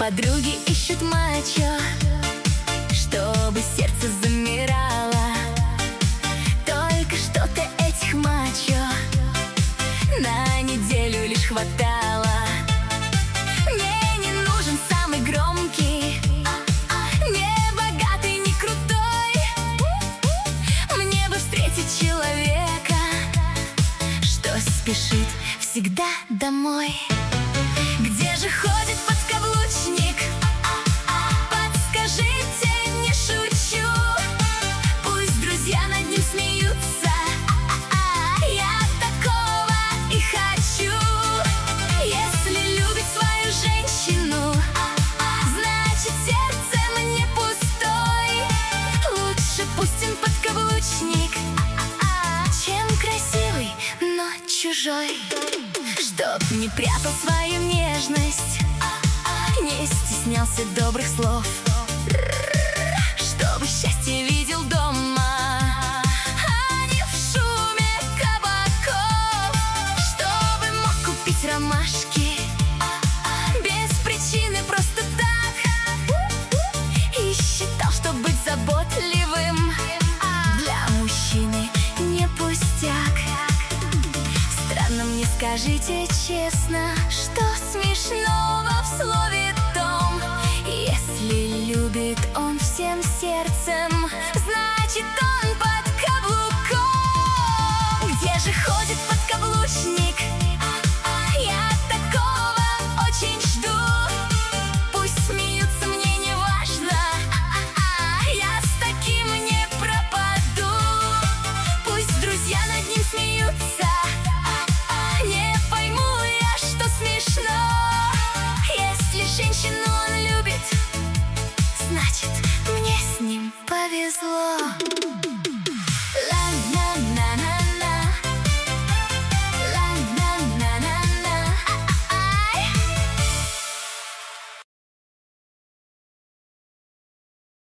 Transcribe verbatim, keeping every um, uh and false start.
Подруги ищут мачо, чтобы сердце замирало. Только что-то этих мачо на неделю лишь хватало. Мне не нужен самый громкий, не богатый, не крутой. Мне бы встретить человека, что спешит всегда домой. Где же ходит подкаблучник? Подскажите, не шучу. Пусть друзья над ним смеются. Я такого и хочу. Если любит свою женщину, значит сердцем не пустой. Лучше пусть он подкаблучник, чем красивый, но чужой. Чтоб не прятал свою нежность, не стеснялся добрых слов, чтобы счастье видел дома, а не в шуме кабаков. Чтобы мог купить ромашки без причины, просто так. И считал, что быть заботливым для мужчины не пустяк. Странно мне, скажите честно, что смешного в слове том? Если любит он всем сердцем, значит он под каблуком. Где же ходит подкаблучник? Я такого очень жду. Пусть смеются, мне не важно, я с таким не пропаду. Пусть друзья над ним смеются, не пойму я, что смешно. Если женщину он любит, значит мне с ним повезло.